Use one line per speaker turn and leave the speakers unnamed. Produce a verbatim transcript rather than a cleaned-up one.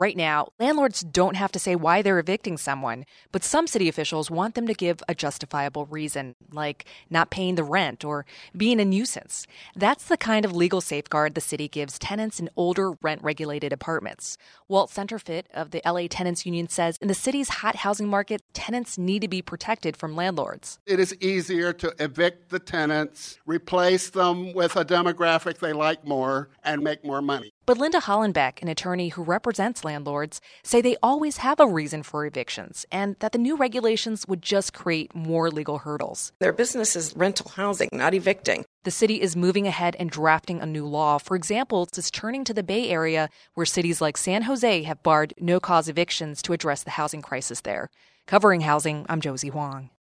Right now, landlords don't have to say why they're evicting someone, but some city officials want them to give a justifiable reason, like not paying the rent or being a nuisance. That's the kind of legal safeguard the city gives tenants in older rent-regulated apartments. Walt Centerfit of the L A Tenants Union says in the city's hot housing market, tenants need to be protected from landlords.
It is easier to evict the tenants, replace them with a demographic they like more, and make more money.
But Linda Hollenbeck, an attorney who represents landlords, say they always have a reason for evictions and that the new regulations would just create more legal hurdles.
Their business is rental housing, not evicting.
The city is moving ahead and drafting a new law. For example, it's turning to the Bay Area, where cities like San Jose have barred no-cause evictions to address the housing crisis there. Covering housing, I'm Josie Huang.